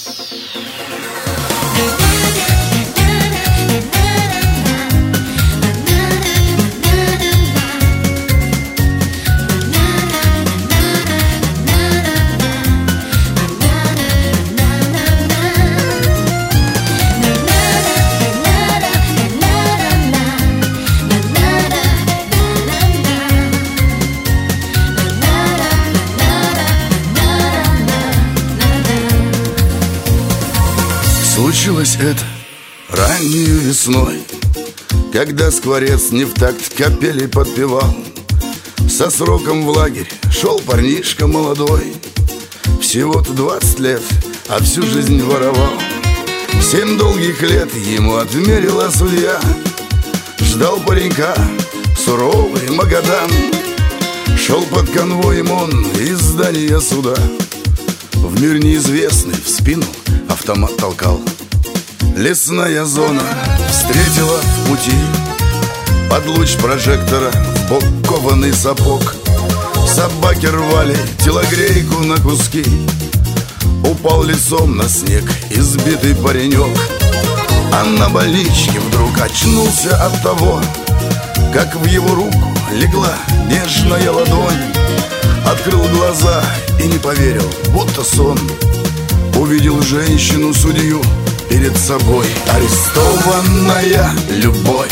Случилось это ранней весной, когда скворец не в такт капелей подпевал. Со сроком в лагерь шел парнишка молодой, всего-то 20 лет, а всю жизнь воровал. 7 долгих лет ему отмерила судья. Ждал паренька суровый Магадан. Шел под конвоем он из здания суда. В мир неизвестный в спину автомат толкал. Лесная зона встретила в пути. Под луч прожектора в бок кованый сапог. Собаки рвали телогрейку на куски. Упал лицом на снег избитый паренек. А на больничке вдруг очнулся от того, как в его руку легла нежная ладонь. Открыл глаза и не поверил, будто сон. Увидел женщину-судью перед собой. Арестованная любовь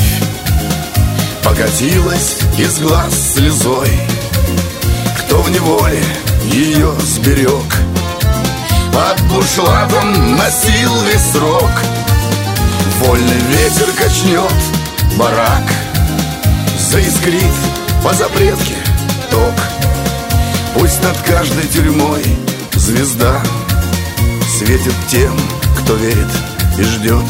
покатилась из глаз слезой. Кто в неволе ее сберег, под бушлатом носил весь срок. Вольный ветер качнет барак, заискрит по запретке ток. Пусть над каждой тюрьмой звезда светит тем, кто верит и ждет.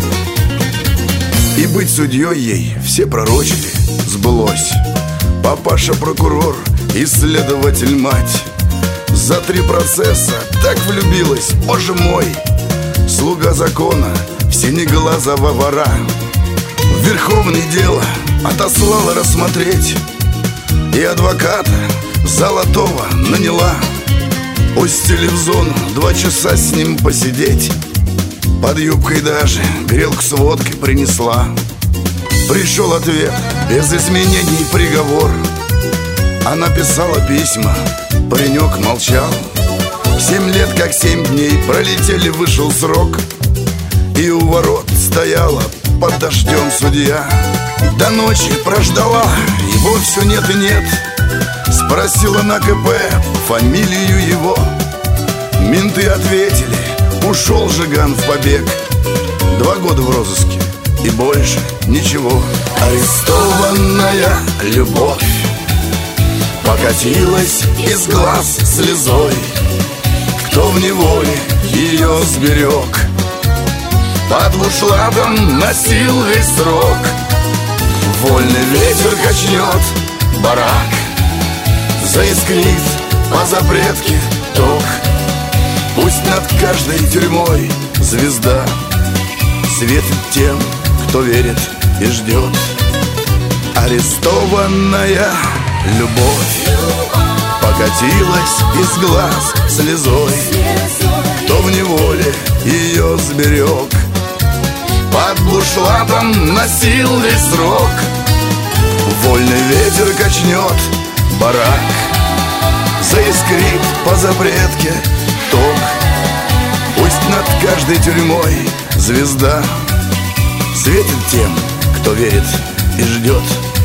И быть судьей ей все пророчили, сбылось. Папаша прокурор и следователь мать. За 3 процесса так влюбилась, боже мой. Слуга закона, синеглазого вора, в верховное дело отослала рассмотреть. И адвоката золотого наняла. Пустили в зону 2 часа с ним посидеть. Под юбкой даже грелку с водкой принесла. Пришел ответ, без изменений приговор. Она писала письма, паренек молчал. 7 лет как 7 дней пролетели, вышел срок. И у ворот стояла под дождем судья. До ночи прождала, его все нет и нет. Спросила на КП фамилию его. Менты ответили, ушел Жиган в побег. 2 года в розыске и больше ничего. Арестованная любовь покатилась из глаз слезой. Кто в неволе ее сберег, под бушлатом носил весь срок. Вольный ветер качнет барак, заискрит по запретке ток. Пусть над каждой тюрьмой звезда светит тем, кто верит и ждет. Арестованная любовь покатилась из глаз слезой. Кто в неволе ее сберег, под бушлатом носил весь срок. Вольный ветер качнет барак, заискрит по запретке ток. Пусть над каждой тюрьмой звезда светит тем, кто верит и ждет.